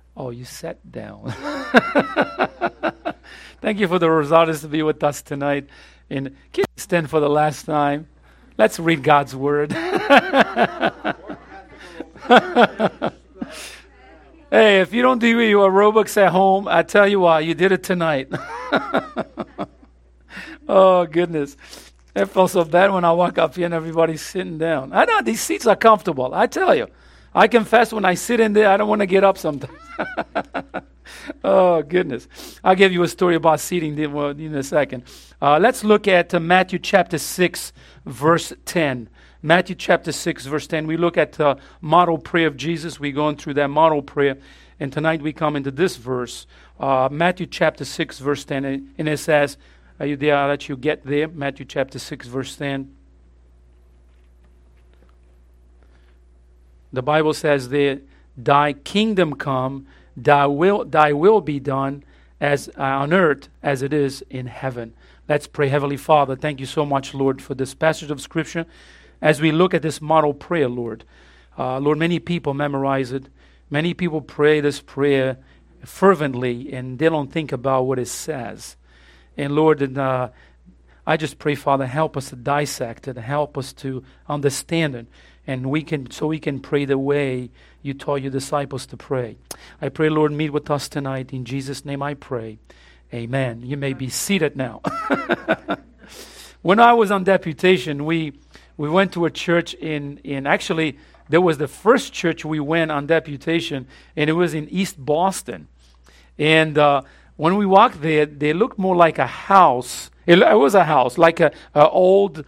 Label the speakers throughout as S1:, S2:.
S1: Oh, you sat down. Thank you for the Rosadas to be with us tonight. And can you stand for the last time? Let's read God's Word. Hey, if you don't do your aerobics at home, I tell you what, you did it tonight. Oh, goodness. It felt so bad when I walk up here and everybody's sitting down. I know, these seats are comfortable. I tell you. I confess when I sit in there, I don't want to get up sometimes. Oh, goodness. I'll give you a story about seating in a second. Let's look at Matthew chapter 6, verse 10. Matthew chapter 6, verse 10. We look at the model prayer of Jesus. We're going through that model prayer. And tonight we come into this verse. Matthew chapter 6, verse 10. And it says, are you there? I'll let you get there. Matthew chapter 6, verse 10. The Bible says there, thy kingdom come, thy will be done as on earth as it is in heaven. Let's pray. Heavenly Father, thank you so much, Lord, for this passage of Scripture. As we look at this model prayer, Lord, Lord, many people memorize it. Many people pray this prayer fervently, and they don't think about what it says. And Lord, I just pray, Father, help us to dissect it, help us to understand it. And we can pray the way you taught your disciples to pray. I pray, Lord, meet with us tonight. In Jesus' name I pray. Amen. You may be seated now. When I was on deputation, we went to a church in actually, there was the first church we went on deputation, and it was in East Boston. And when we walked there, they looked more like a house. It was a house, like a old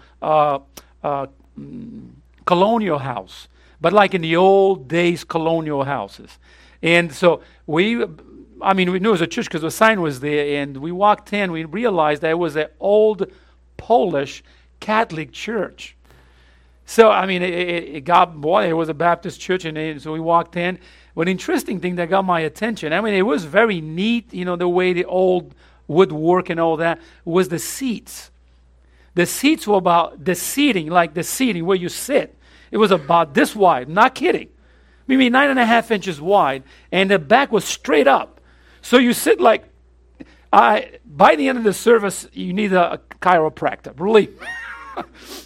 S1: colonial house, but like in the old days colonial houses. And so we knew it was a church because the sign was there, and we walked in, we realized that it was an old Polish Catholic church. So, it was a Baptist church, and so we walked in. But interesting thing that got my attention, it was very neat, the way the old woodwork and all that, was the seats. The seats were about the seating, like the seating where you sit. It was about this wide, not kidding. 9.5 inches wide, and the back was straight up. So you sit like, by the end of the service, you need a chiropractor, believe me.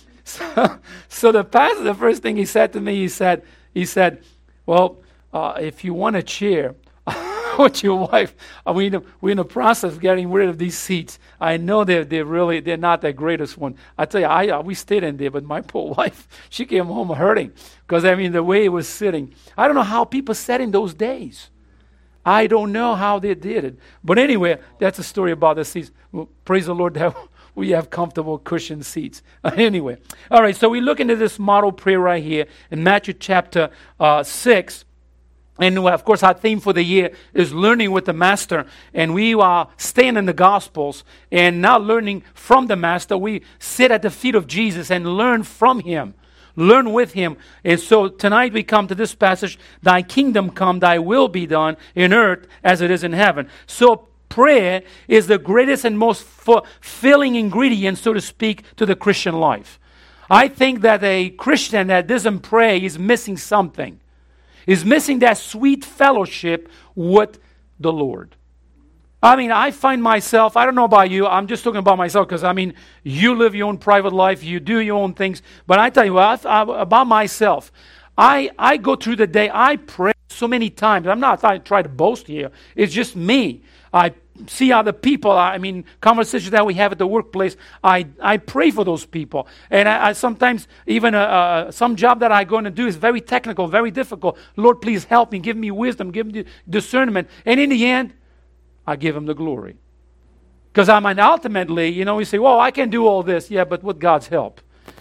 S1: So the pastor, the first thing he said to me, he said, well, if you want a chair, with your wife, we're in the process of getting rid of these seats. I know they're not the greatest one. I tell you, we stayed in there, but my poor wife, she came home hurting because the way it was sitting. I don't know how people sat in those days. I don't know how they did it. But anyway, that's a story about the seats. Well, praise the Lord that we have comfortable cushioned seats. Anyway, all right. So we look into this model prayer right here in Matthew chapter 6. And of course, our theme for the year is learning with the Master. And we are staying in the Gospels and now learning from the Master. We sit at the feet of Jesus and learn from Him, learn with Him. And so tonight we come to this passage, thy kingdom come, thy will be done in earth as it is in heaven. So prayer is the greatest and most fulfilling ingredient, so to speak, to the Christian life. I think that a Christian that doesn't pray is missing something. Is missing that sweet fellowship with the Lord. I find myself, I don't know about you, I'm just talking about myself because, you live your own private life, you do your own things, but I tell you what, about myself, I go through the day, I pray so many times. I'm not trying to boast here, it's just me. I see other people, conversations that we have at the workplace, I pray for those people. And I sometimes, even some job that I'm going to do is very technical, very difficult. Lord, please help me, give me wisdom, give me discernment. And in the end, I give Him the glory. Because ultimately, we say, well, I can do all this. Yeah, but with God's help.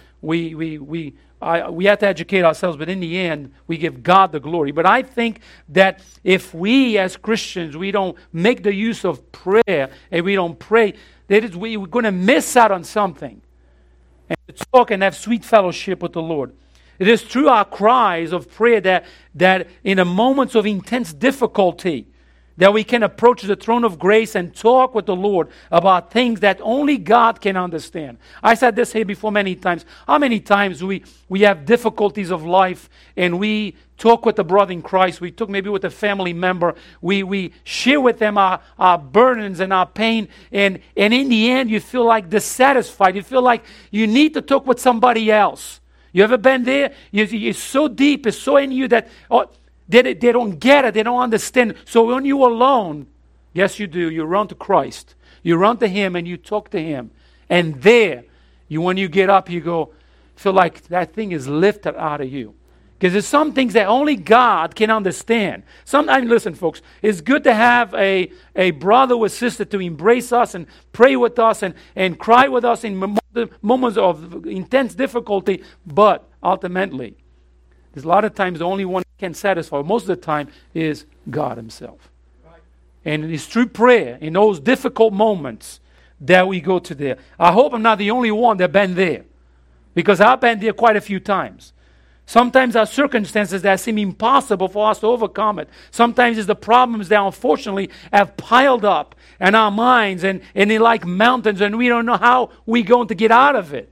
S1: We have to educate ourselves, but in the end, we give God the glory. But I think that if we as Christians, we don't make the use of prayer and we don't pray, we're going to miss out on something. And to talk and have sweet fellowship with the Lord. It is through our cries of prayer that in the moments of intense difficulty, that we can approach the throne of grace and talk with the Lord about things that only God can understand. I said this here before many times. How many times we have difficulties of life and we talk with a brother in Christ, we talk maybe with a family member, we share with them our burdens and our pain, and in the end you feel like dissatisfied. You feel like you need to talk with somebody else. You ever been there? It's so deep, it's so in you that they don't get it, they don't understand. So when you're alone, yes you do, you run to Christ. You run to Him and you talk to Him. And there, when you get up, you go, feel like that thing is lifted out of you. Because there's some things that only God can understand. Sometimes, listen folks, it's good to have a brother or sister to embrace us and pray with us and cry with us in moments of intense difficulty. But ultimately, there's a lot of times the only one who can satisfy, most of the time, is God Himself. Right. And it's through prayer, in those difficult moments, that we go to there. I hope I'm not the only one that's been there. Because I've been there quite a few times. Sometimes there are circumstances that seem impossible for us to overcome it. Sometimes it's the problems that unfortunately have piled up in our minds and they're like mountains and we don't know how we're going to get out of it.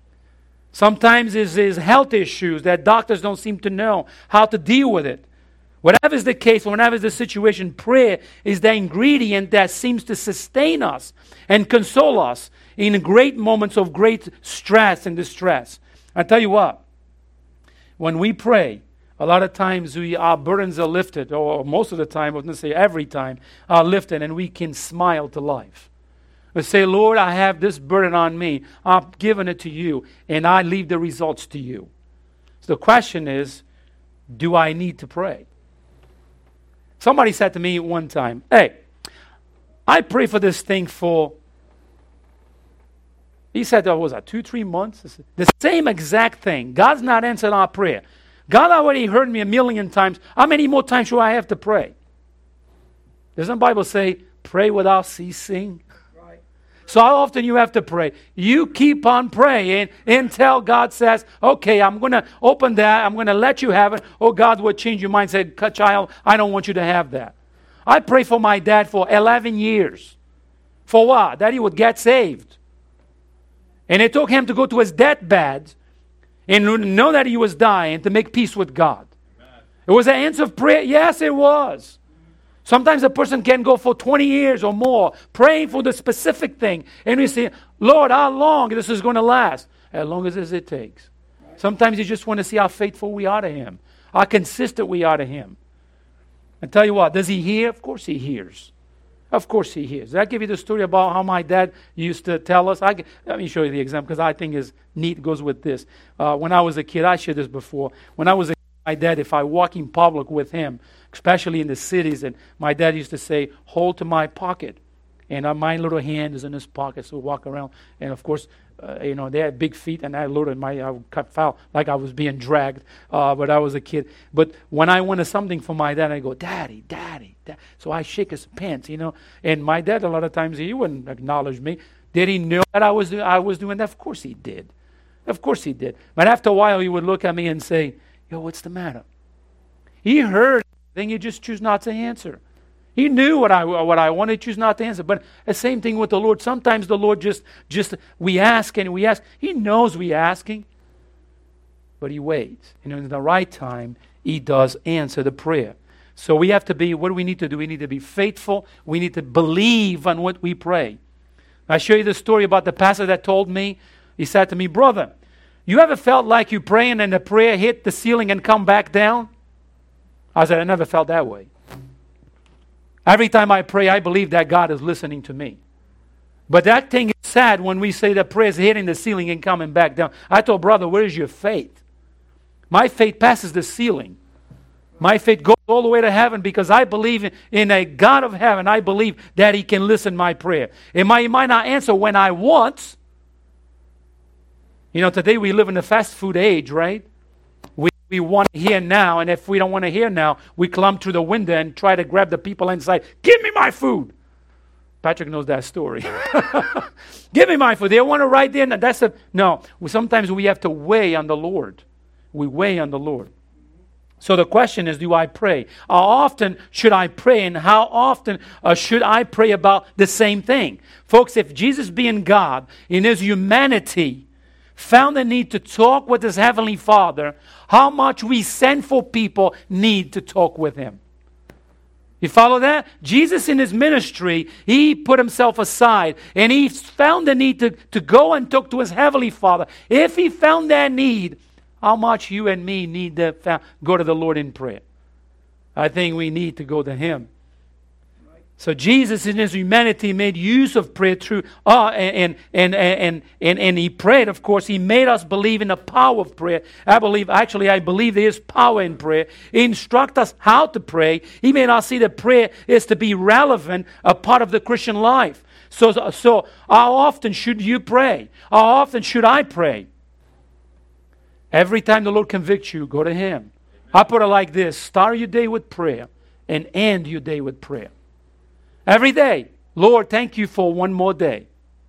S1: Sometimes it's health issues that doctors don't seem to know how to deal with it. Whatever is the case, whatever is the situation, prayer is the ingredient that seems to sustain us and console us in great moments of great stress and distress. I tell you what. When we pray, a lot of times our burdens are lifted, or most of the time, I was going to say every time, are lifted, and we can smile to life. We say, Lord, I have this burden on me. I'm giving it to you, and I leave the results to you. So the question is, do I need to pray? Somebody said to me one time, hey, I pray for this thing for... He said, what was that, 2-3 months? The same exact thing. God's not answered our prayer. God already heard me 1,000,000 times. How many more times should I have to pray? Doesn't the Bible say, pray without ceasing? Right. So how often you have to pray? You keep on praying until God says, okay, I'm going to open that. I'm going to let you have it. Or God will change your mind and say, child, I don't want you to have that. I prayed for my dad for 11 years. For what? That he would get saved. And it took him to go to his deathbed and know that he was dying to make peace with God. Amen. It was an answer of prayer. Yes, it was. Sometimes a person can go for 20 years or more praying for the specific thing. And we say, Lord, how long this is going to last? As long as it takes. Right. Sometimes you just want to see how faithful we are to Him. How consistent we are to Him. I tell you what, does He hear? Of course He hears. Of course He hears. Did I give you the story about how my dad used to tell us? Let me show you the example because I think is neat, goes with this. When I was a kid, I shared this before. When I was a kid, my dad, if I walk in public with him, especially in the cities, and my dad used to say, hold to my pocket. And my little hand is in his pocket, so we walk around. And of course, they had big feet, and I felt like I was being dragged, but I was a kid. But when I wanted something from my dad, I go, Daddy, Daddy, Dad. So I shake his pants, And my dad, a lot of times, he wouldn't acknowledge me. Did he know that I was doing that? Of course he did. Of course he did. But after a while, he would look at me and say, yo, what's the matter? He heard everything, he just choose not to answer. He knew what I wanted, choose not to answer. But the same thing with the Lord. Sometimes the Lord just we ask and we ask. He knows we asking, but He waits. And in the right time, He does answer the prayer. So we have to be, what do we need to do? We need to be faithful. We need to believe on what we pray. I show you the story about the pastor that told me, he said to me, brother, you ever felt like you praying and the prayer hit the ceiling and come back down? I said, I never felt that way. Every time I pray, I believe that God is listening to me. But that thing is sad when we say that prayer is hitting the ceiling and coming back down. I told brother, where is your faith? My faith passes the ceiling. My faith goes all the way to heaven because I believe in a God of heaven. I believe that He can listen to my prayer. He might not answer when I want. Today we live in the fast food age, right? We want to hear now, and if we don't want to hear now, we climb through the window and try to grab the people inside. Give me my food. Patrick knows that story. Give me my food. They want to right there. No. Sometimes we have to weigh on the Lord. We weigh on the Lord. So the question is, do I pray? How often should I pray, and how often should I pray about the same thing? Folks, if Jesus being God in his humanity found the need to talk with his heavenly Father, how much we sinful people need to talk with him. You follow that? Jesus in his ministry, he put himself aside and he found the need to go and talk to his heavenly Father. If he found that need, how much you and me need to go to the Lord in prayer? I think we need to go to him. So Jesus in his humanity made use of prayer through, and he prayed, of course. He made us believe in the power of prayer. I believe there is power in prayer. He instructed us how to pray. He made us see that prayer is to be relevant, a part of the Christian life. So how often should you pray? How often should I pray? Every time the Lord convicts you, go to him. I put it like this: start your day with prayer and end your day with prayer. Every day, Lord, thank you for one more day.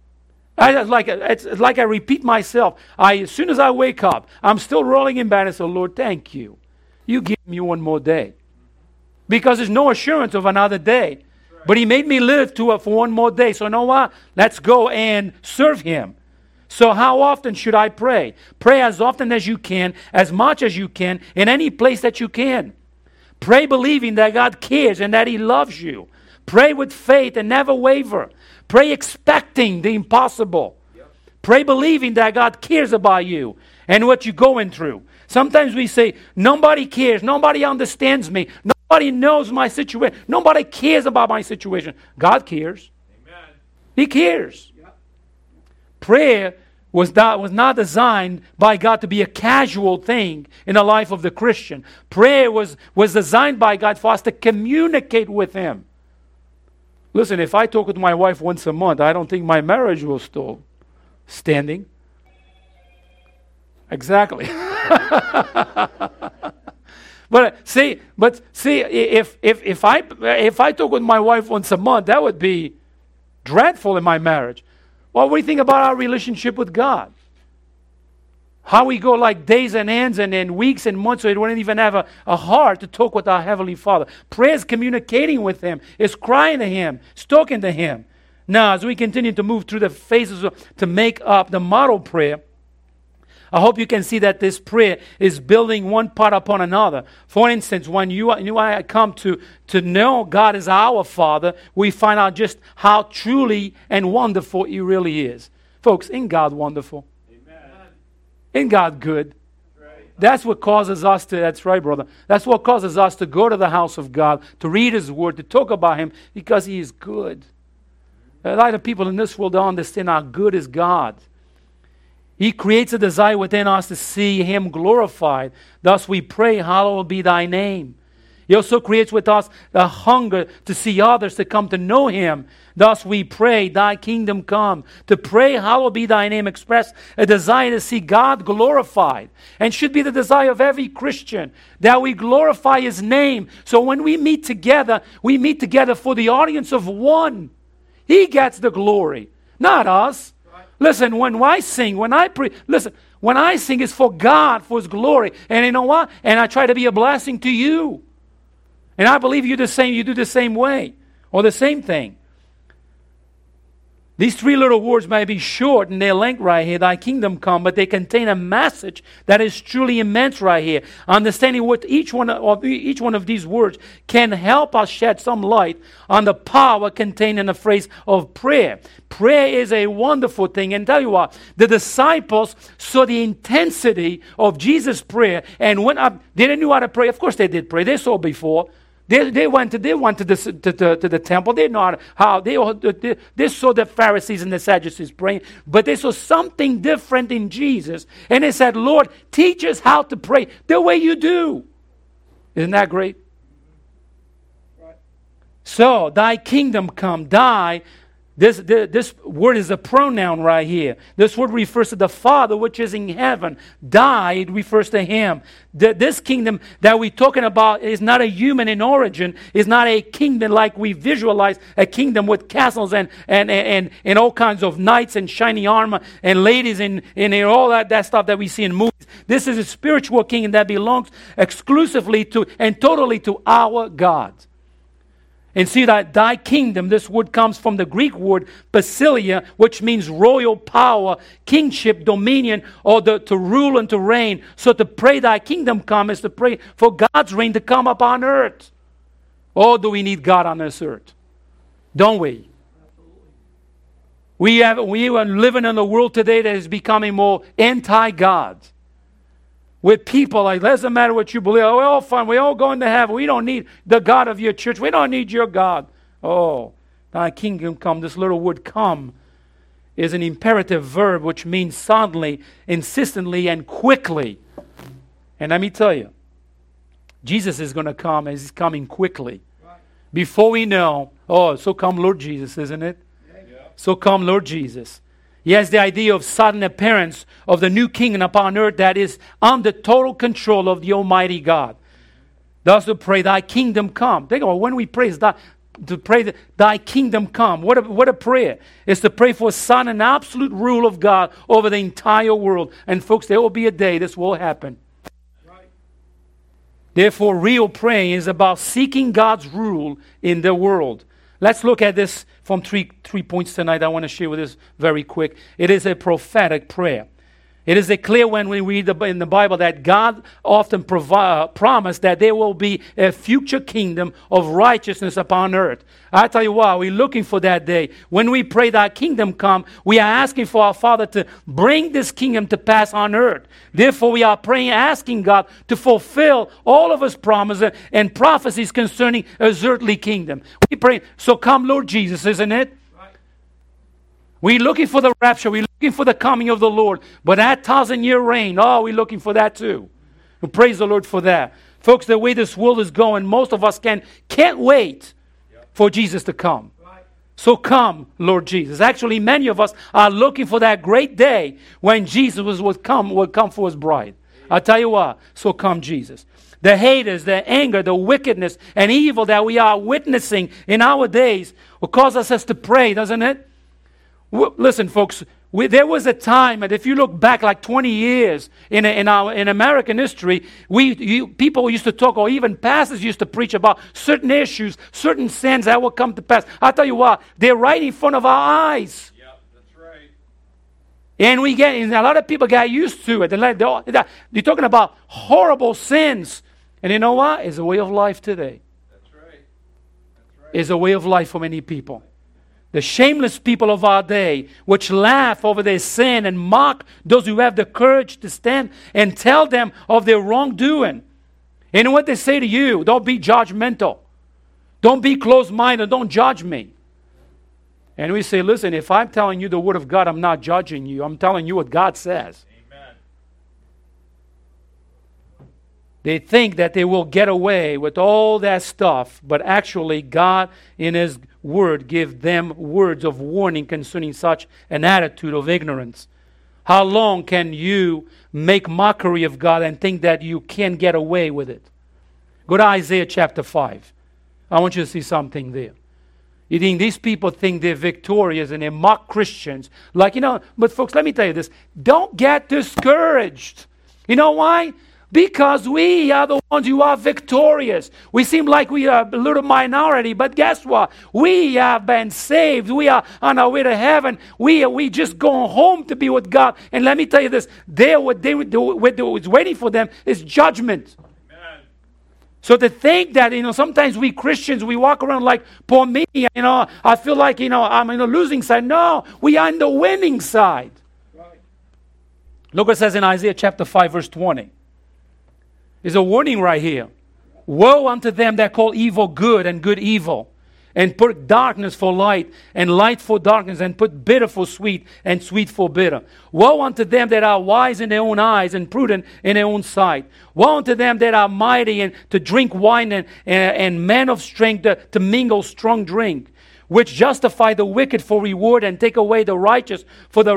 S1: It's like I repeat myself. As soon as I wake up, I'm still rolling in bed and say, Lord, thank you. You give me one more day. Because there's no assurance of another day. But he made me live for one more day. So you know what? Let's go and serve him. So how often should I pray? Pray as often as you can, as much as you can, in any place that you can. Pray believing that God cares and that he loves you. Pray with faith and never waver. Pray expecting the impossible. Yep. Pray believing that God cares about you and what you're going through. Sometimes we say, nobody cares, nobody understands me, nobody knows my situation, nobody cares about my situation. God cares. Amen. He cares. Yep. Prayer was not designed by God to be a casual thing in the life of the Christian. Prayer was designed by God for us to communicate with him. Listen, if I talk with my wife once a month, I don't think my marriage will still standing. Exactly. But see, if I talk with my wife once a month, that would be dreadful in my marriage. Well, what do you think about our relationship with God? How we go like days and ends and then weeks and months, so we don't even have a heart to talk with our Heavenly Father. Prayer is communicating with him. It's crying to him. It's talking to him. Now, as we continue to move through the phases to make up the model prayer, I hope you can see that this prayer is building one part upon another. For instance, when you and I come to know God as our Father, we find out just how truly and wonderful he really is. Folks, isn't God wonderful? Isn't God good? That's what causes us to, that's right, brother. That's what causes us to go to the house of God, to read his word, to talk about him, because he is good. A lot of people in this world don't understand how good is God. He creates a desire within us to see him glorified. Thus we pray, hallowed be thy name. He also creates with us a hunger to see others to come to know him. Thus we pray, thy kingdom come. To pray, hallowed be thy name, express a desire to see God glorified. And should be the desire of every Christian, that we glorify his name. So when we meet together for the audience of one. He gets the glory, not us. Listen, when I sing, when I pray, when I sing, it's for God, for his glory. And you know what? And I try to be a blessing to you. And I believe you do the same way, or the same thing. These three little words may be short in their length right here, thy kingdom come, but they contain a message that is truly immense right here. Understanding what each one of these words can help us shed some light on the power contained in the phrase of prayer. Prayer is a wonderful thing. And tell you what, the disciples saw the intensity of Jesus' prayer and went up. They didn't know how to pray. Of course they did pray. They saw before. They went to the temple. They know how they saw the Pharisees and the Sadducees praying, but they saw something different in Jesus, and they said, "Lord, teach us how to pray the way you do." Isn't that great? Right. So, thy kingdom come. Thy This word is a pronoun right here. This word refers to the Father which is in heaven. Died refers to Him. This kingdom that we're talking about is not a human in origin. It's not a kingdom like we visualize, a kingdom with castles and all kinds of knights and shiny armor and ladies and all that stuff that we see in movies. This is a spiritual kingdom that belongs exclusively to and totally to our God. And see that thy kingdom, this word comes from the Greek word basileia, which means royal power, kingship, dominion, or to rule and to reign. So to pray thy kingdom come is to pray for God's reign to come upon earth. Or do we need God on this earth? Don't we? We are living in a world today that is becoming more anti-God. With people like, doesn't matter what you believe. Oh, we're all fine. We're all going to heaven. We don't need the God of your church. We don't need your God. Oh, thy kingdom come. This little word come is an imperative verb which means suddenly, insistently, and quickly. And let me tell you, Jesus is going to come as He's coming quickly. Before we know, so come Lord Jesus, isn't it? Yeah. So come Lord Jesus. He has the idea of sudden appearance of the new kingdom upon earth that is under total control of the Almighty God. Thus to pray, thy kingdom come. Think about when we pray, to pray thy kingdom come. What a prayer. It's to pray for sudden and absolute rule of God over the entire world. And folks, there will be a day this will happen. Right. Therefore, real praying is about seeking God's rule in the world. Let's look at this from three points tonight. I want to share with us very quick. It is a prophetic prayer. It is clear when we read in the Bible that God often promised that there will be a future kingdom of righteousness upon earth. I tell you what, we're looking for that day. When we pray that kingdom come, we are asking for our Father to bring this kingdom to pass on earth. Therefore, we are praying, asking God to fulfill all of His promises and prophecies concerning His earthly kingdom. We pray, so come Lord Jesus, isn't it? We're looking for the rapture. We're looking for the coming of the Lord. But that 1,000-year reign, we're looking for that too. And praise the Lord for that. Folks, the way this world is going, most of us can't wait for Jesus to come. So come, Lord Jesus. Actually, many of us are looking for that great day when Jesus would come for His bride. I'll tell you what, so come Jesus. The haters, the anger, the wickedness, and evil that we are witnessing in our days will cause us to pray, doesn't it? Listen, folks, there was a time, and if you look back like 20 years in American history, people used to talk, or even pastors used to preach about certain issues, certain sins that will come to pass. I'll tell you what, they're right in front of our eyes. Yeah, that's right. And a lot of people got used to it. They're talking about horrible sins. And you know what? It's a way of life today. That's right. It's a way of life for many people. The shameless people of our day, which laugh over their sin and mock those who have the courage to stand and tell them of their wrongdoing. You know what they say to you? Don't be judgmental. Don't be closed-minded. Don't judge me. And we say, listen, if I'm telling you the Word of God, I'm not judging you. I'm telling you what God says. Amen. They think that they will get away with all that stuff, but actually God in His Word give them words of warning concerning such an attitude of ignorance. How long can you make mockery of God and think that you can get away with it? Go to Isaiah chapter 5. I want you to see something there. You think these people think they're victorious and they mock Christians. But folks, let me tell you this. Don't get discouraged. You know why? Because we are the ones who are victorious. We seem like we are a little minority, but guess what? We have been saved. We are on our way to heaven. We just go home to be with God. And let me tell you this, what's waiting for them is judgment. Amen. So to think that, sometimes we Christians, we walk around like, poor me, I feel like, I'm in the losing side. No, we are in the winning side. Right. Look what it says in Isaiah chapter 5, verse 20. There's a warning right here. Woe unto them that call evil good and good evil, and put darkness for light and light for darkness, and put bitter for sweet and sweet for bitter. Woe unto them that are wise in their own eyes and prudent in their own sight. Woe unto them that are mighty and to drink wine and men of strength to mingle strong drink. which justify the wicked for reward and take away the righteous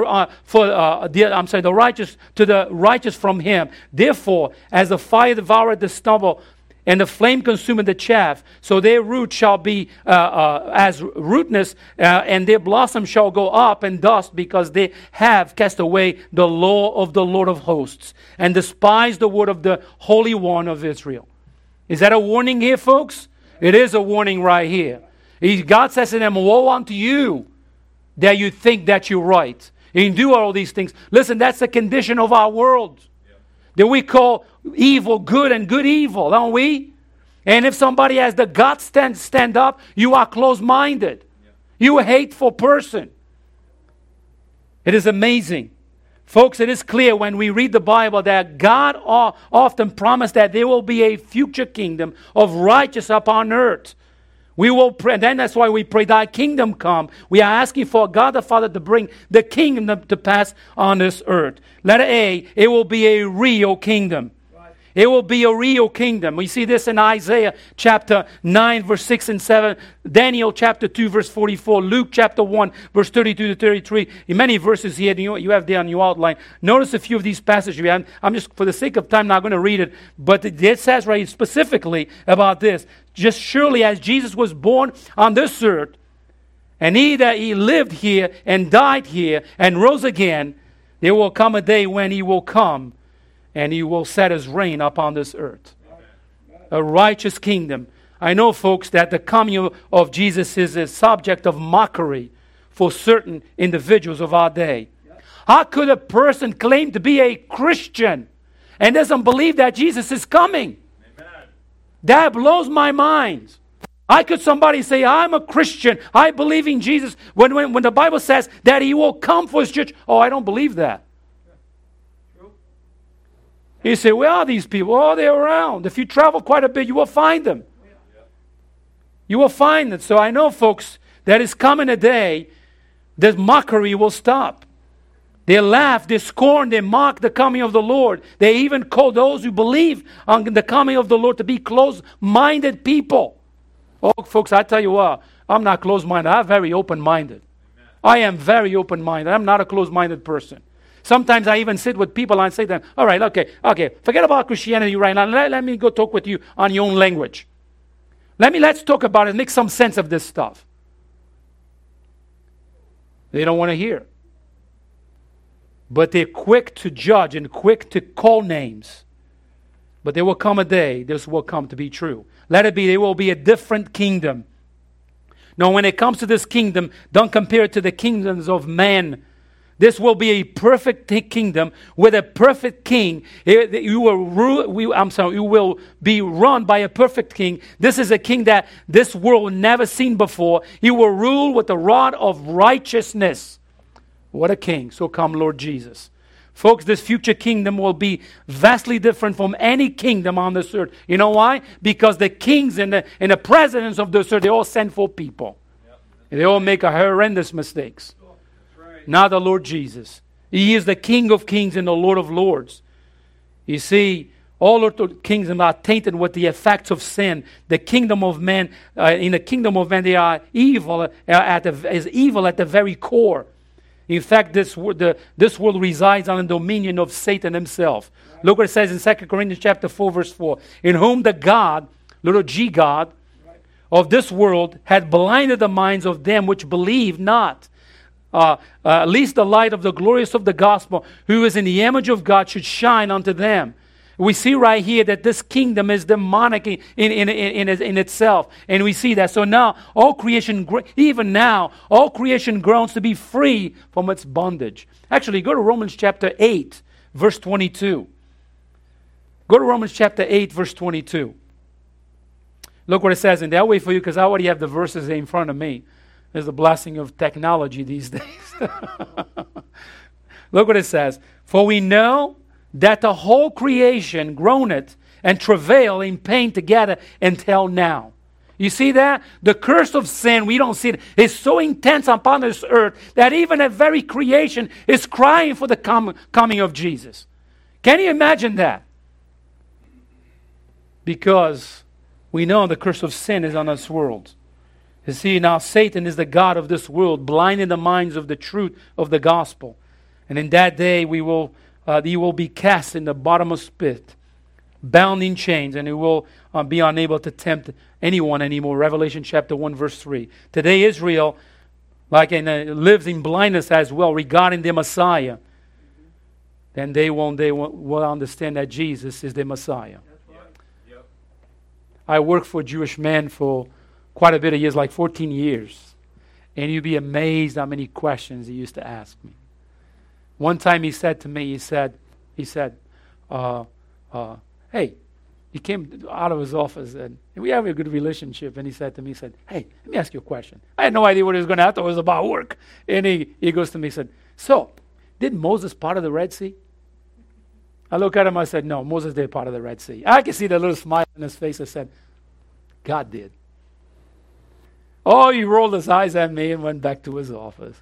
S1: the righteous to the righteous from him. Therefore, as the fire devoureth the stubble, and the flame consumeth the chaff, so their root shall be as rootness, and their blossom shall go up in dust, because they have cast away the law of the Lord of hosts, and despised the word of the Holy One of Israel. Is that a warning here, folks? It is a warning right here. God says to them, woe unto you that you think that you're right, and you do all these things. Listen, that's the condition of our world. That we call evil good and good evil, don't we? And if somebody has the guts to stand up, you are closed-minded. You're a hateful person. It is amazing. Folks, it is clear when we read the Bible that God often promised that there will be a future kingdom of righteousness upon earth. We will pray, and then that's why we pray, thy kingdom come. We are asking for God the Father to bring the kingdom to pass on this earth. Letter A, it will be a real kingdom. It will be a real kingdom. We see this in Isaiah chapter 9, verse 6 and 7. Daniel chapter 2, verse 44. Luke chapter 1, verse 32 to 33. In many verses here, you have there on your outline. Notice a few of these passages. I'm just, for the sake of time, not going to read it. But it says right specifically about this. Just surely as Jesus was born on this earth, and he lived here and died here and rose again, there will come a day when he will come and he will set his reign upon this earth. A righteous kingdom. I know, folks, that the coming of Jesus is a subject of mockery for certain individuals of our day. How could a person claim to be a Christian and doesn't believe that Jesus is coming? That blows my mind. How could somebody say, I'm a Christian, I believe in Jesus, when the Bible says that he will come for his church? Oh, I don't believe that. You say, where are these people? Oh, they're around. If you travel quite a bit, you will find them. You will find them. So I know, folks, that is coming a day that mockery will stop. They laugh, they scorn, they mock the coming of the Lord. They even call those who believe on the coming of the Lord to be closed-minded people. Oh, folks, I tell you what, I'm not closed-minded. I'm very open-minded. I am very open-minded. I'm not a closed-minded person. Sometimes I even sit with people and say to them, all right, okay, forget about Christianity right now. Let me go talk with you on your own language. Let's talk about it, make some sense of this stuff. They don't want to hear. But they're quick to judge and quick to call names. But there will come a day, this will come to be true. Let it be, there will be a different kingdom. Now, when it comes to this kingdom, don't compare it to the kingdoms of man. This will be a perfect kingdom with a perfect king. You will be run by a perfect king. This is a king that this world never seen before. He will rule with the rod of righteousness. What a king. So come, Lord Jesus. Folks, this future kingdom will be vastly different from any kingdom on this earth. You know why? Because the kings and the presidents of this earth, they all sinful people. They all make horrendous mistakes. Not the Lord Jesus. He is the King of kings and the Lord of lords. You see, all of the kingdoms are tainted with the effects of sin. The kingdom of man, in the kingdom of man, they are evil at the very core. In fact, this world resides on the dominion of Satan himself. Look what it says in 2 Corinthians chapter 4, verse 4. In whom the God, little g God, of this world had blinded the minds of them which believe not. At least the light of the glorious of the gospel, who is in the image of God, should shine unto them. We see right here that this kingdom is demonic in itself. And we see that. So now, all creation, even now, all creation groans to be free from its bondage. Actually, go to Romans chapter 8, verse 22. Go to Romans chapter 8, verse 22. Look what it says. And that way for you, because I already have the verses in front of me. There's the blessing of technology these days. Look what it says. For we know that the whole creation groaneth and travail in pain together until now. You see that? The curse of sin, we don't see it, is so intense upon this earth that even the very creation is crying for the coming of Jesus. Can you imagine that? Because we know the curse of sin is on this world. You see, now Satan is the god of this world, blinding the minds of the truth of the gospel. And in that day, he will be cast in the bottomless pit, bound in chains, and he will be unable to tempt anyone anymore. Revelation chapter 1, verse 3. Today, Israel lives in blindness as well regarding the Messiah. Then they will understand that Jesus is the Messiah. Yep. I worked for a Jewish man for quite a bit of years, like 14 years. And you'd be amazed how many questions he used to ask me. One time he said to me, he said, hey, he came out of his office and we have a good relationship. And he said to me, hey, let me ask you a question. I had no idea what he was going to ask. It was about work. And he goes to me, he said, so, did Moses part of the Red Sea? I look at him, I said, no, Moses did part of the Red Sea. I could see the little smile on his face. I said, God did. Oh, he rolled his eyes at me and went back to his office.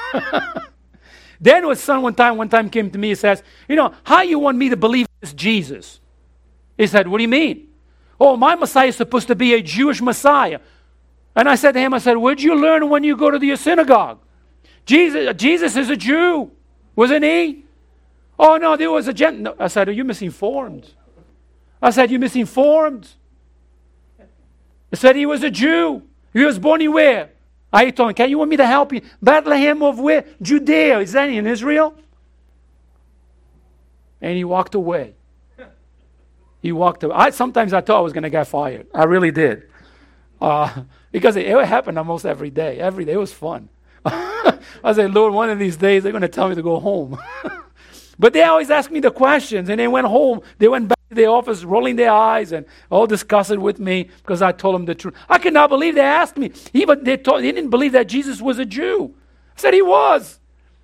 S1: Then his son one time came to me and says, how you want me to believe this Jesus? He said, what do you mean? Oh, my Messiah is supposed to be a Jewish Messiah. And I said to him, where'd you learn when you go to the synagogue? Jesus is a Jew, wasn't he? Oh, no, there was a Gentile. No. I said, you're misinformed. I said, you're misinformed. I said, he was a Jew. He was born in where? I told him, can you want me to help you? Bethlehem of where? Judea. Is that in Israel? And he walked away. Sometimes I thought I was going to get fired. I really did. Because it happened almost every day. Every day. It was fun. I said, Lord, one of these days they're going to tell me to go home. But they always ask me the questions. And they went home. They went back to the office rolling their eyes and all discussing with me because I told them the truth. I could not believe they asked me. They didn't believe that Jesus was a Jew. I said he was.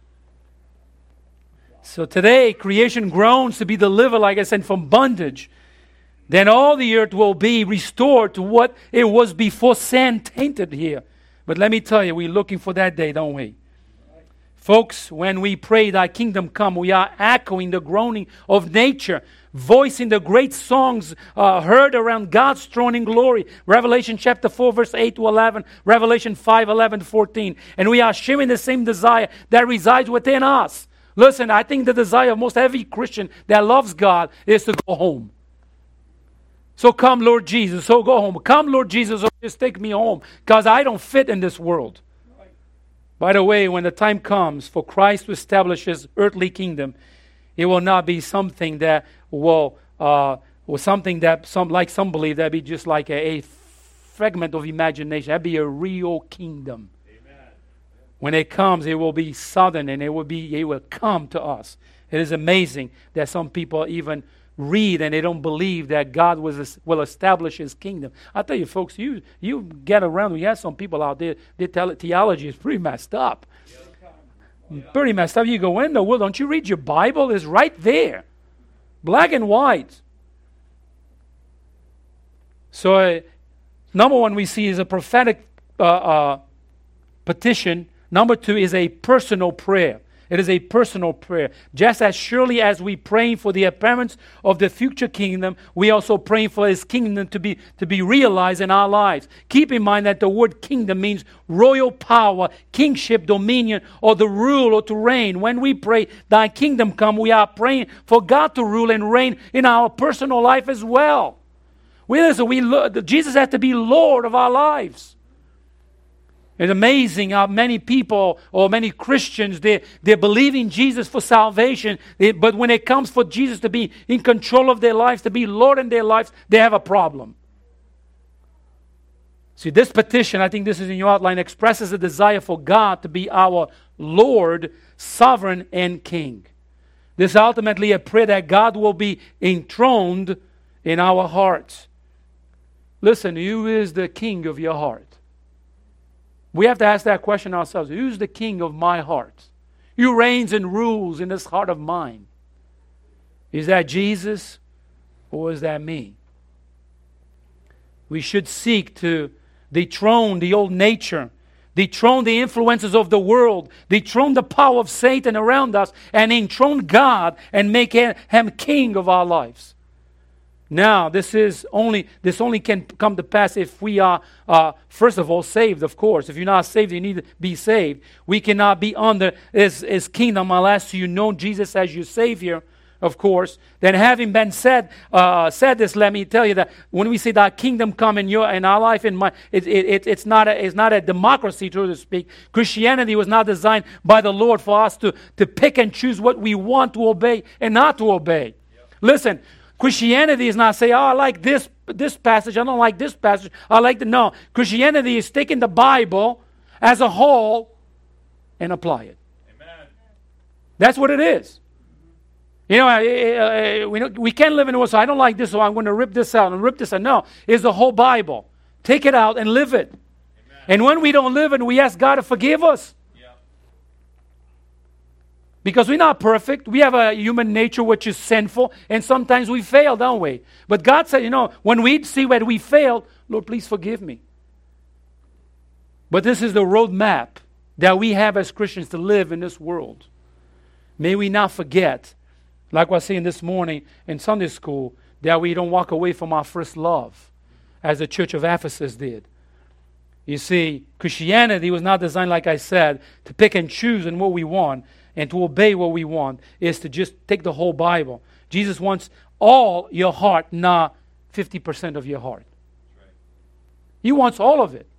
S1: So today, creation groans to be delivered, like I said, from bondage. Then all the earth will be restored to what it was before sin tainted here. But let me tell you, we're looking for that day, don't we? Folks, when we pray, thy kingdom come, we are echoing the groaning of nature, voicing the great songs heard around God's throne in glory. Revelation chapter 4, verse 8 to 11, Revelation 5, 11 to 14. And we are sharing the same desire that resides within us. Listen, I think the desire of most every Christian that loves God is to go home. So come, Lord Jesus. So go home. Come, Lord Jesus, or just take me home because I don't fit in this world. By the way, when the time comes for Christ to establish his earthly kingdom, it will not be something that will, something that some believe that'd be just like a fragment of imagination. That'd be a real kingdom. Amen. When it comes, it will be sudden and it will come to us. It is amazing that some people even read and they don't believe that God will establish his kingdom. I tell you, folks, you get around, we have some people out there, they tell it theology is pretty messed up. Yeah. Pretty messed up. You go in the world, don't you read your Bible? It's right there. Black and white. So, number one we see is a prophetic petition. Number two is a personal prayer. It is a personal prayer. Just as surely as we pray for the appearance of the future kingdom, we also pray for his kingdom to be realized in our lives. Keep in mind that the word kingdom means royal power, kingship, dominion, or the rule or to reign. When we pray, thy kingdom come, we are praying for God to rule and reign in our personal life as well. Jesus has to be Lord of our lives. It's amazing how many people or many Christians, they believe in Jesus for salvation, but when it comes for Jesus to be in control of their lives, to be Lord in their lives, they have a problem. See, this petition, I think this is in your outline, expresses a desire for God to be our Lord, sovereign, and King. This is ultimately a prayer that God will be enthroned in our hearts. Listen, who is the King of your heart? We have to ask that question ourselves. Who's the king of my heart? Who reigns and rules in this heart of mine? Is that Jesus or is that me? We should seek to dethrone the old nature, dethrone the influences of the world, dethrone the power of Satan around us, and enthrone God and make him king of our lives. Now, this only can come to pass if we are, first of all, saved, of course. If you're not saved, you need to be saved. We cannot be under his kingdom unless you know Jesus as your Savior, of course. Then having been said this, let me tell you that when we say that kingdom come in our life, it's not a democracy, so to speak. Christianity was not designed by the Lord for us to pick and choose what we want to obey and not to obey. Yep. Listen, Christianity is not saying, I like this passage, I don't like this passage, no. Christianity is taking the Bible as a whole and apply it. Amen. That's what it is. You know, we can't live in the world, so I don't like this, so I'm going to rip this out and rip this out. No, it's the whole Bible. Take it out and live it. Amen. And when we don't live it, we ask God to forgive us. Because we're not perfect. We have a human nature which is sinful, and sometimes we fail, don't we? But God said, when we see where we failed, Lord, please forgive me. But this is the roadmap that we have as Christians to live in this world. May we not forget, like I was saying this morning in Sunday school, that we don't walk away from our first love, as the church of Ephesus did. You see, Christianity was not designed, like I said, to pick and choose in what we want, and to obey what we want is to just take the whole Bible. Jesus wants all your heart, not 50% of your heart. Right. He wants all of it.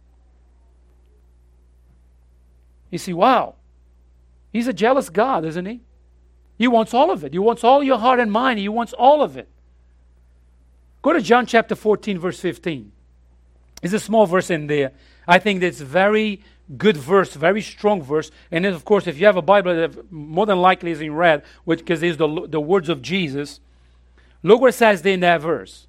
S1: You see, wow. He's a jealous God, isn't he? He wants all of it. He wants all your heart and mind. He wants all of it. Go to John chapter 14, verse 15. There's a small verse in there. I think that's very good verse, very strong verse. And then, of course, if you have a Bible that more than likely is in red, because it's the words of Jesus, look what it says there in that verse.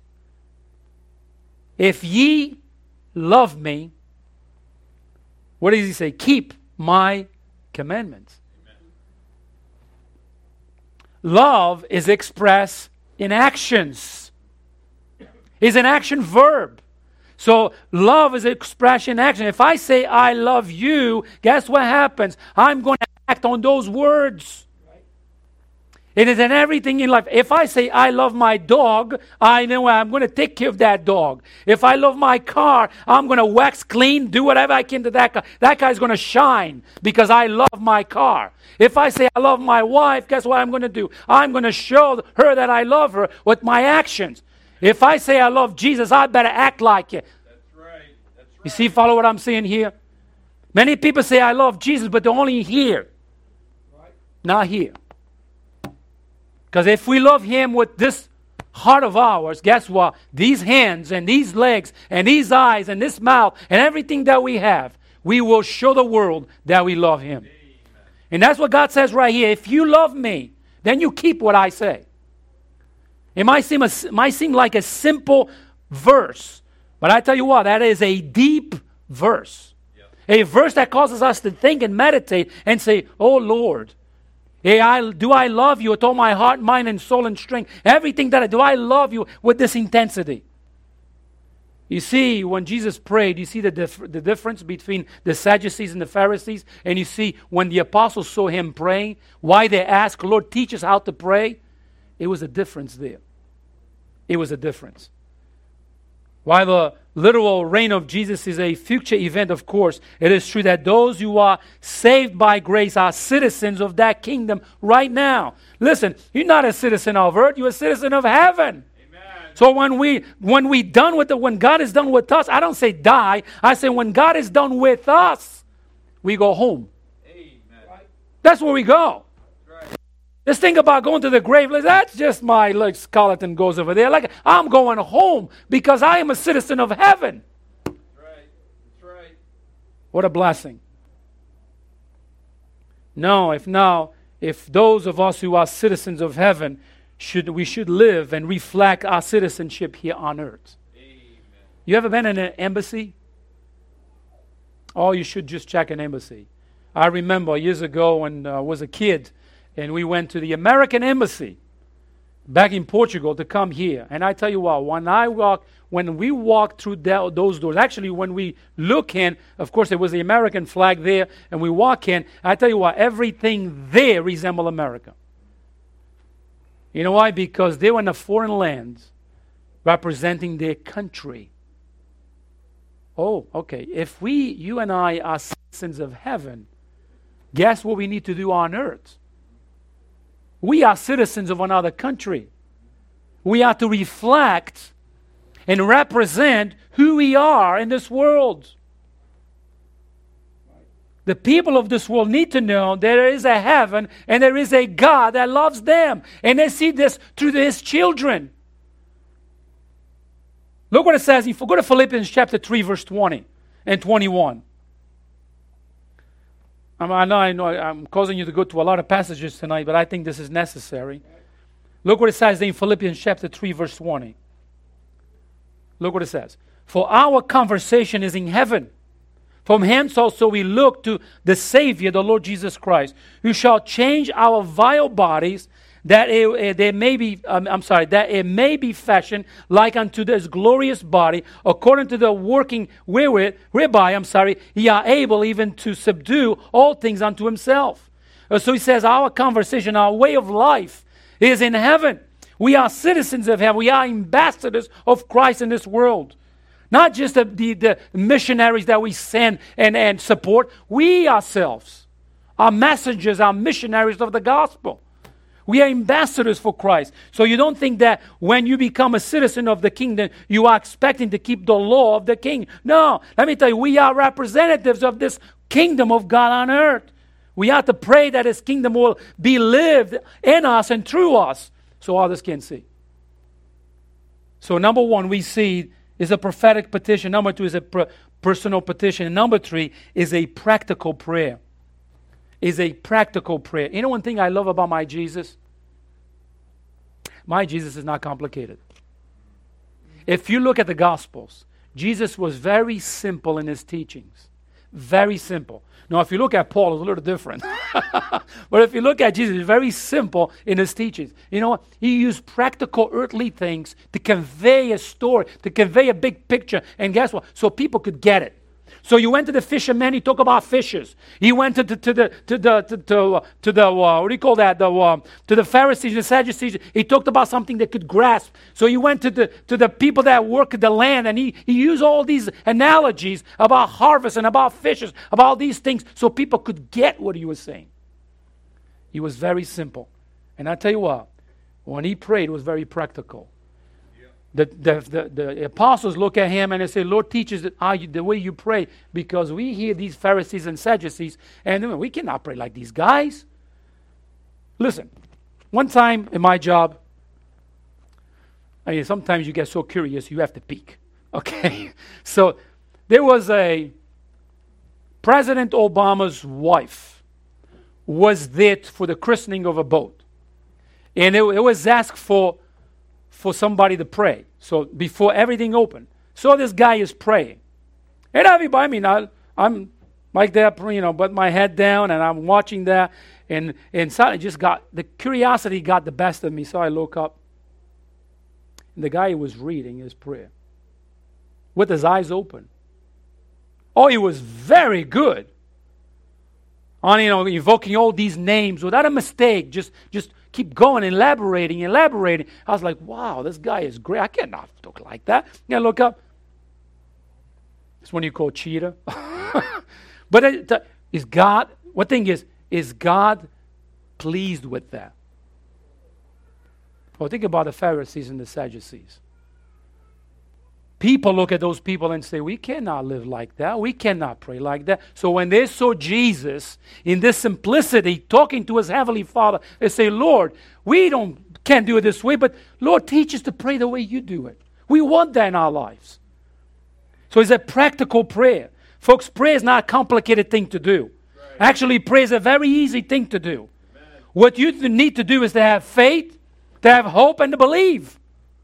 S1: If ye love me, what does he say? Keep my commandments. Amen. Love is expressed in actions. It's an action verb. So love is expression in action. If I say I love you, guess what happens? I'm going to act on those words. Right. It is in everything in life. If I say I love my dog, I know I'm going to take care of that dog. If I love my car, I'm going to wax clean, do whatever I can to that car. That guy's going to shine because I love my car. If I say I love my wife, guess what I'm going to do? I'm going to show her that I love her with my actions. If I say I love Jesus, I better act like it. That's right. That's right. You see, follow what I'm saying here? Many people say I love Jesus, but they're only here. Right. Not here. Because if we love him with this heart of ours, guess what? These hands and these legs and these eyes and this mouth and everything that we have, we will show the world that we love him. Amen. And that's what God says right here. If you love me, then you keep what I say. It might seem like a simple verse, but I tell you what, that is a deep verse. Yep. A verse that causes us to think and meditate and say, oh Lord, do I love you with all my heart, mind, and soul and strength? Everything that do I love you with this intensity? You see, when Jesus prayed, you see the difference between the Sadducees and the Pharisees, and you see when the apostles saw him praying, why they asked, Lord, teach us how to pray. It was a difference there. It was a difference. While the literal reign of Jesus is a future event, of course, it is true that those who are saved by grace are citizens of that kingdom right now. Listen, you're not a citizen of earth, you're a citizen of heaven. Amen. So when God is done with us, I don't say die, I say when God is done with us, we go home. Amen. That's where we go. This thing about going to the grave, that's just my skeleton goes over there. Like I'm going home because I am a citizen of heaven. That's right. That's right. What a blessing. No, if those of us who are citizens of heaven, we should live and reflect our citizenship here on earth. Amen. You ever been in an embassy? Oh, you should just check an embassy. I remember years ago when I was a kid, and we went to the American Embassy back in Portugal to come here. And I tell you what, when we walked through those doors, actually when we look in, of course there was the American flag there, and we walk in, I tell you what, everything there resembled America. You know why? Because they were in a foreign land, representing their country. Oh, okay. If you and I are citizens of heaven, guess what we need to do on earth? We are citizens of another country. We are to reflect and represent who we are in this world. The people of this world need to know there is a heaven and there is a God that loves them. And they see this through His children. Look what it says. If we go to Philippians chapter 3, verse 20 and 21. I know I'm causing you to go to a lot of passages tonight, but I think this is necessary. Look what it says in Philippians chapter 3, verse 20. Look what it says. For our conversation is in heaven. From hence also we look to the Savior, the Lord Jesus Christ, who shall change our vile bodies, that it may be fashioned like unto this glorious body, according to the working whereby He are able even to subdue all things unto Himself. So he says our conversation, our way of life is in heaven. We are citizens of heaven. We are ambassadors of Christ in this world. Not just the missionaries that we send and support. We ourselves are messengers, are missionaries of the gospel. We are ambassadors for Christ. So you don't think that when you become a citizen of the kingdom, you are expecting to keep the law of the king. No, let me tell you, we are representatives of this kingdom of God on earth. We have to pray that His kingdom will be lived in us and through us so others can see. So number one, we see is a prophetic petition. Number two is a personal petition. And number three is a practical prayer. Is a practical prayer. You know one thing I love about my Jesus? My Jesus is not complicated. If you look at the Gospels, Jesus was very simple in His teachings. Very simple. Now, if you look at Paul, it's a little different. But if you look at Jesus, he's very simple in His teachings. You know what? He used practical earthly things to convey a story, to convey a big picture. And guess what? So people could get it. So you went to the fishermen, he talked about fishes. He went to the Pharisees, the Sadducees, he talked about something they could grasp. So he went to the people that work the land, and he used all these analogies about harvest and about fishes, about these things, so people could get what he was saying. He was very simple. And I tell you what, when he prayed, it was very practical. The apostles look at him and they say, Lord, teach us the way you pray, because we hear these Pharisees and Sadducees and we cannot pray like these guys. Listen, one time in my job, sometimes you get so curious you have to peek. Okay? So there was President Obama's wife was there for the christening of a boat. And it was asked for somebody to pray. So before everything opened. So this guy is praying. And everybody, I'm like that, but my head down and I'm watching that. And suddenly the curiosity got the best of me. So I look up. And the guy was reading his prayer with his eyes open. Oh, he was very good on, evoking all these names without a mistake. Just keep going, elaborating. I was like, wow, this guy is great. I cannot talk like that. I look up. It's when you call cheetah. But is God God pleased with that? Well, think about the Pharisees and the Sadducees. People look at those people and say, we cannot live like that. We cannot pray like that. So when they saw Jesus in this simplicity talking to His Heavenly Father, they say, Lord, we can't do it this way, but Lord, teach us to pray the way you do it. We want that in our lives. So it's a practical prayer. Folks, prayer is not a complicated thing to do. Right. Actually, prayer is a very easy thing to do. Amen. What you need to do is to have faith, to have hope, and to believe.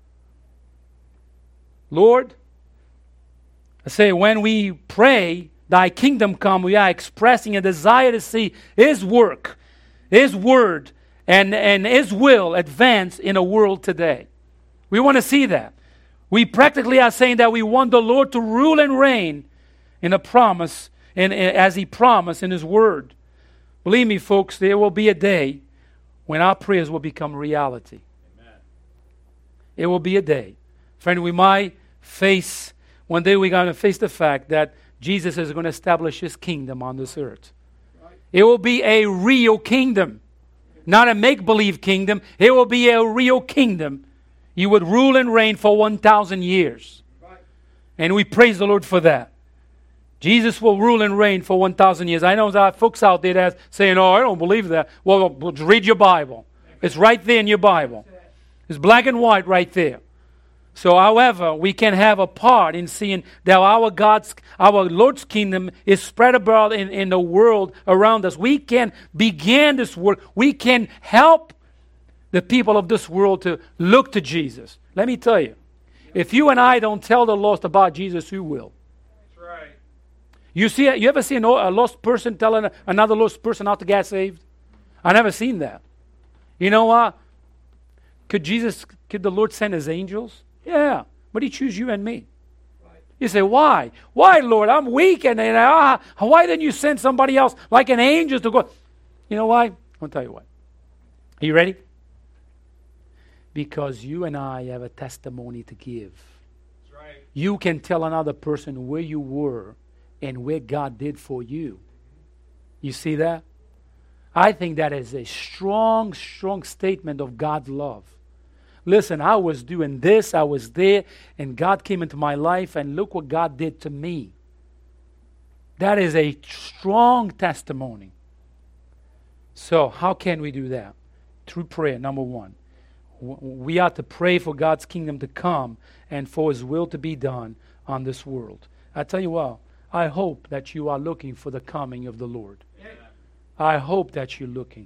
S1: Lord, I say when we pray, Thy kingdom come, we are expressing a desire to see His work, His word, and His will advance in a world today. We want to see that. We practically are saying that we want the Lord to rule and reign in a promise, and as He promised in His word. Believe me, folks, there will be a day when our prayers will become reality. Amen. It will be a day. Friend, we might face, one day we're going to face the fact that Jesus is going to establish his kingdom on this earth. Right. It will be a real kingdom, not a make-believe kingdom. It will be a real kingdom. He would rule and reign for 1,000 years. Right. And we praise the Lord for that. Jesus will rule and reign for 1,000 years. I know there are folks out there that are saying, oh, I don't believe that. Well, read your Bible. It's right there in your Bible. It's black and white right there. So, however, we can have a part in seeing that our Lord's kingdom is spread about in the world around us. We can begin this work. We can help the people of this world to look to Jesus. Let me tell you, if you and I don't tell the lost about Jesus, who will? That's right. You ever see a lost person telling another lost person how to get saved? I never seen that. You know what? Could the Lord send his angels? Yeah, but he choose you and me. Right. You say, why? Why, Lord? I'm weak, and why didn't you send somebody else like an angel to go? You know why? I'll tell you what. Are you ready? Because you and I have a testimony to give. That's right. You can tell another person where you were and where God did for you. You see that? I think that is a strong, strong statement of God's love. Listen, I was doing this, I was there, and God came into my life, and look what God did to me. That is a strong testimony. So, how can we do that? Through prayer, number one. We ought to pray for God's kingdom to come and for his will to be done on this world. I tell you what, I hope that you are looking for the coming of the Lord. Yeah. I hope that you're looking.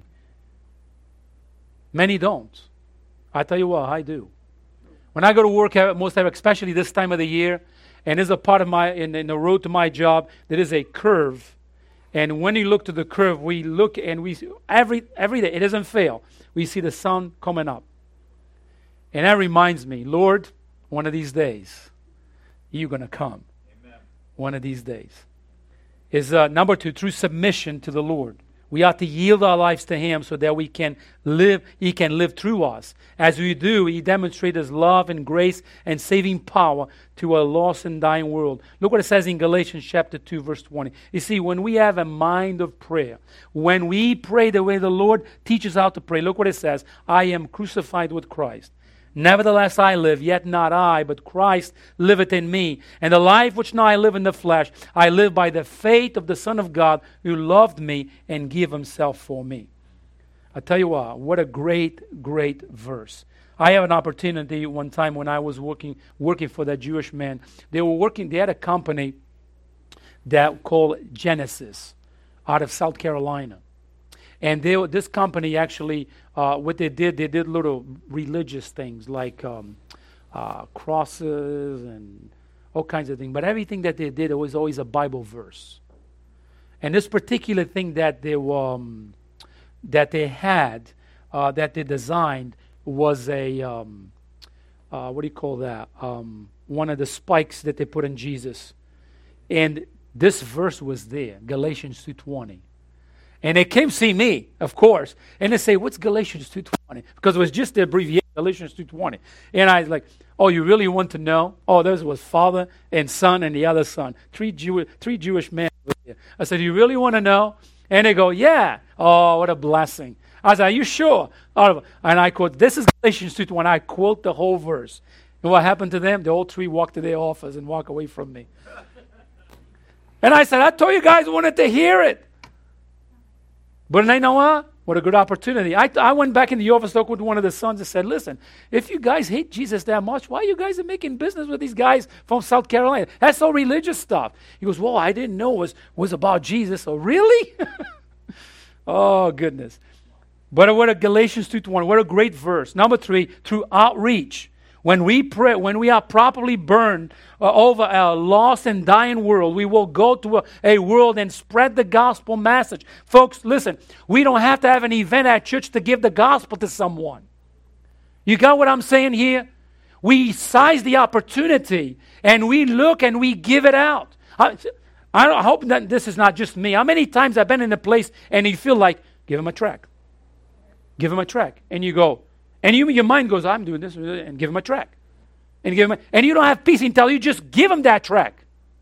S1: Many don't. I tell you what, I do. When I go to work, most time, especially this time of the year, and there's a part of in the road to my job, there is a curve. And when you look to the curve, we look and we every day, it doesn't fail. We see the sun coming up. And that reminds me, Lord, one of these days, you're going to come. Amen. One of these days. Is number two, through submission to the Lord. We ought to yield our lives to him so that we can live, he can live through us. As we do, he demonstrates his love and grace and saving power to a lost and dying world. Look what it says in Galatians chapter 2, verse 20. You see, when we have a mind of prayer, when we pray the way the Lord teaches how to pray, look what it says. I am crucified with Christ. Nevertheless I live, yet not I, but Christ liveth in me. And the life which now I live in the flesh, I live by the faith of the Son of God, who loved me and gave himself for me. I tell you what a great, great verse. I have an opportunity one time when I was working for that Jewish man. They had a company that called Genesis out of South Carolina. And this company actually, what they did little religious things like crosses and all kinds of things. But everything that they did, it was always a Bible verse. And this particular thing that they designed was a what do you call that? One of the spikes that they put in Jesus. And this verse was there, Galatians 2:20. And they came see me, of course, and they say, what's Galatians 2:20? Because it was just the abbreviation, Galatians 2:20. And I was like, oh, you really want to know? Oh, there was Father and Son and the other son. Three Jewish men. I said, you really want to know? And they go, yeah. Oh, what a blessing. I said, are you sure? And I quote, this is Galatians 2:20. I quote the whole verse. And what happened to them? They all three walked to their office and walked away from me. And I said, I told you guys I wanted to hear it. But you know what? What a good opportunity. I went back in the office, talked with one of the sons and said, listen, if you guys hate Jesus that much, why you guys are making business with these guys from South Carolina? That's all religious stuff. He goes, well, I didn't know it was about Jesus. Oh, really? Oh, goodness. But what a Galatians 2:20, what a great verse. Number 3, through outreach. When we pray, when we are properly burned over a lost and dying world, we will go to a world and spread the gospel message. Folks, listen, we don't have to have an event at church to give the gospel to someone. You got what I'm saying here? We seize the opportunity and we look and we give it out. I hope that this is not just me. How many times I've been in a place and you feel like, give him a tract. Give him a tract. And you go, and your mind goes, I'm doing this, and give him a tract. and give them, and you don't have peace until you just give them that tract.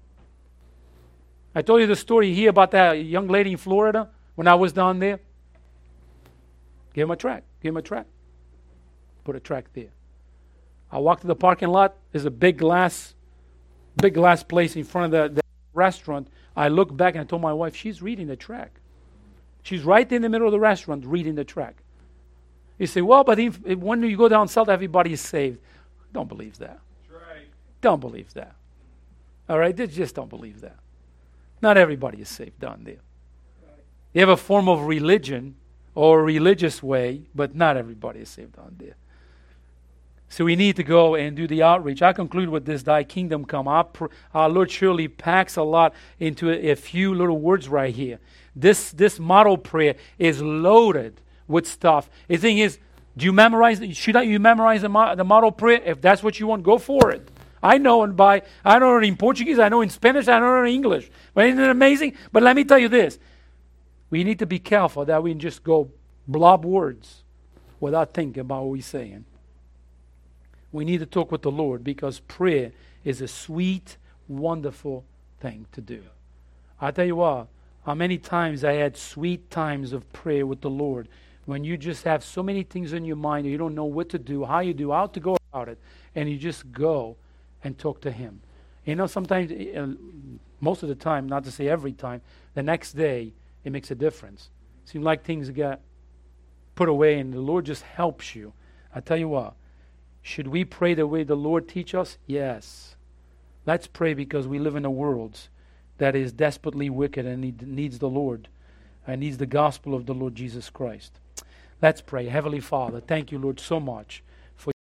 S1: I told you the story here about that young lady in Florida when I was down there. Give him a tract. Give him a tract. Put a tract there. I walked to the parking lot. There's a big glass place in front of the restaurant. I looked back and I told my wife, she's reading the tract. She's right in the middle of the restaurant reading the tract. You say, well, but if when you go down south, everybody is saved. Don't believe that.
S2: That's right.
S1: Don't believe that. All right? Just don't believe that. Not everybody is saved down there. You have a form of religion or a religious way, but not everybody is saved down there. So we need to go and do the outreach. I conclude with this, thy kingdom come. Our Lord surely packs a lot into a few little words right here. This model prayer is loaded with stuff. The thing is, do you memorize? Should you memorize the model prayer? If that's what you want, go for it. I know it in Portuguese, I know in Spanish, I know in English. But isn't it amazing? But let me tell you this. We need to be careful that we just go blob words without thinking about what we're saying. We need to talk with the Lord because prayer is a sweet, wonderful thing to do. I tell you what, how many times I had sweet times of prayer with the Lord when you just have so many things in your mind and you don't know what to do, how to go about it, and you just go and talk to Him. You know, sometimes, most of the time, not to say every time, the next day it makes a difference. Seems like things get put away and the Lord just helps you. I tell you what, should we pray the way the Lord teach us? Yes. Let's pray because we live in a world that is desperately wicked and needs the Lord and needs the gospel of the Lord Jesus Christ. Let's pray. Heavenly Father, thank you, Lord, so much